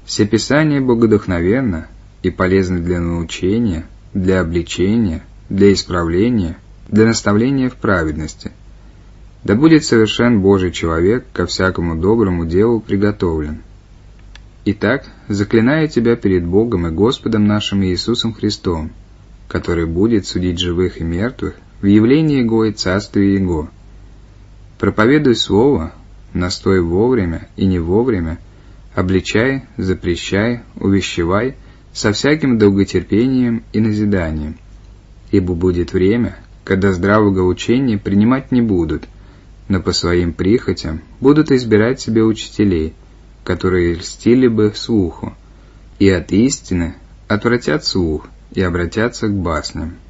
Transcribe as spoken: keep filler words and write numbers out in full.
Все Писание богодухновенно и полезно для научения, для обличения, для исправления, для наставления в праведности. Да будет совершен Божий человек, ко всякому доброму делу приготовлен. Итак, заклинаю тебя перед Богом и Господом нашим Иисусом Христом, который будет судить живых и мертвых в явлении Его и царстве Его. Проповедуй Слово, настой вовремя и не вовремя, обличай, запрещай, увещевай со всяким долготерпением и назиданием. Ибо будет время, когда здравого учения принимать не будут, но по своим прихотям будут избирать себе учителей, которые льстили бы слуху, и от истины отвратят слух и обратятся к басням.